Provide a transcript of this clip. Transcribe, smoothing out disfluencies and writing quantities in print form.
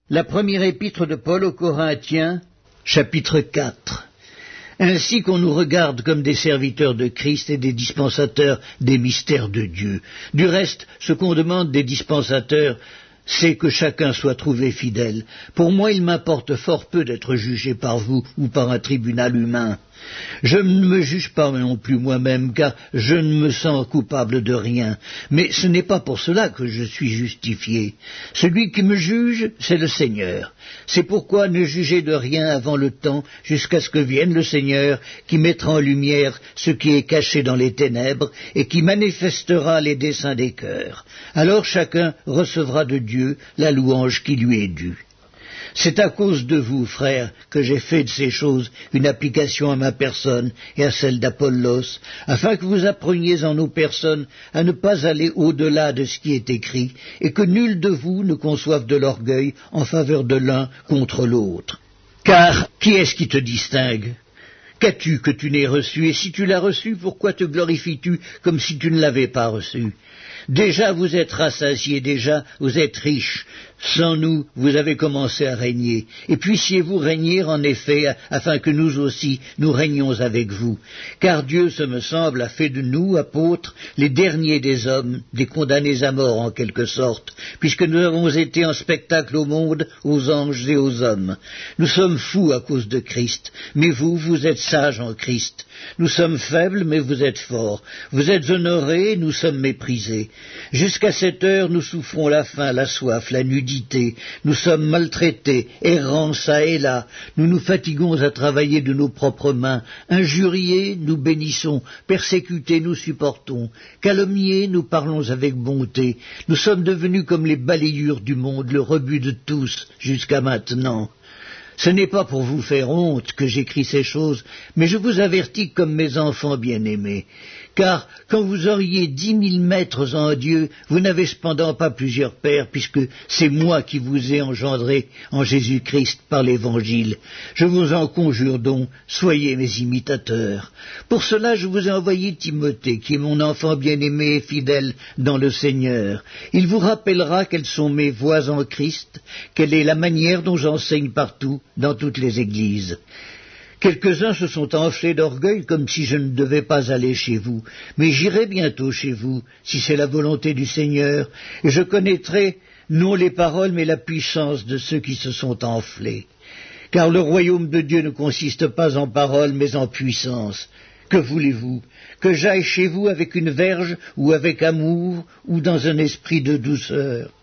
La première épître de Paul aux Corinthiens, chapitre 4. Ainsi qu'on nous regarde comme des serviteurs de Christ et des dispensateurs des mystères de Dieu. Du reste, ce qu'on demande des dispensateurs, c'est que chacun soit trouvé fidèle. Pour moi, il m'importe fort peu d'être jugé par vous ou par un tribunal humain. Je ne me juge pas non plus moi-même, car je ne me sens coupable de rien. Mais ce n'est pas pour cela que je suis justifié. Celui qui me juge, c'est le Seigneur. C'est pourquoi ne jugez de rien avant le temps, jusqu'à ce que vienne le Seigneur, qui mettra en lumière ce qui est caché dans les ténèbres, et qui manifestera les desseins des cœurs. Alors chacun recevra de Dieu la louange qui lui est due. C'est à cause de vous, frères, que j'ai fait de ces choses une application à ma personne et à celle d'Apollos, afin que vous appreniez en nos personnes à ne pas aller au-delà de ce qui est écrit, et que nul de vous ne conçoive de l'orgueil en faveur de l'un contre l'autre. Car qui est-ce qui te distingue ? Qu'as-tu que tu n'aies reçu? Et si tu l'as reçu, pourquoi te glorifies-tu comme si tu ne l'avais pas reçu? Déjà vous êtes rassasiés, déjà vous êtes riches. Sans nous, vous avez commencé à régner. Et puissiez-vous régner en effet, afin que nous aussi, nous régnions avec vous. Car Dieu, ce me semble, a fait de nous, apôtres, les derniers des hommes, des condamnés à mort en quelque sorte, puisque nous avons été en spectacle au monde, aux anges et aux hommes. Nous sommes fous à cause de Christ, mais vous, vous êtes sages en Christ. Nous sommes faibles, mais vous êtes forts. Vous êtes honorés, nous sommes méprisés. Jusqu'à cette heure, nous souffrons la faim, la soif, la nudité. Nous sommes maltraités, errants çà et là. Nous nous fatiguons à travailler de nos propres mains. Injuriés, nous bénissons. Persécutés, nous supportons. Calomniés, nous parlons avec bonté. Nous sommes devenus comme les balayures du monde, le rebut de tous, jusqu'à maintenant. Ce n'est pas pour vous faire honte que j'écris ces choses, mais je vous avertis comme mes enfants bien-aimés. Car quand vous auriez 10 000 maîtres en Dieu, vous n'avez cependant pas plusieurs pères, puisque c'est moi qui vous ai engendré en Jésus-Christ par l'Évangile. Je vous en conjure donc, soyez mes imitateurs. Pour cela, je vous ai envoyé Timothée, qui est mon enfant bien-aimé et fidèle dans le Seigneur. Il vous rappellera quelles sont mes voies en Christ, quelle est la manière dont j'enseigne partout, dans toutes les églises. Quelques-uns se sont enflés d'orgueil comme si je ne devais pas aller chez vous, mais j'irai bientôt chez vous, si c'est la volonté du Seigneur, et je connaîtrai non les paroles mais la puissance de ceux qui se sont enflés. Car le royaume de Dieu ne consiste pas en paroles mais en puissance. Que voulez-vous? Que j'aille chez vous avec une verge ou avec amour ou dans un esprit de douceur?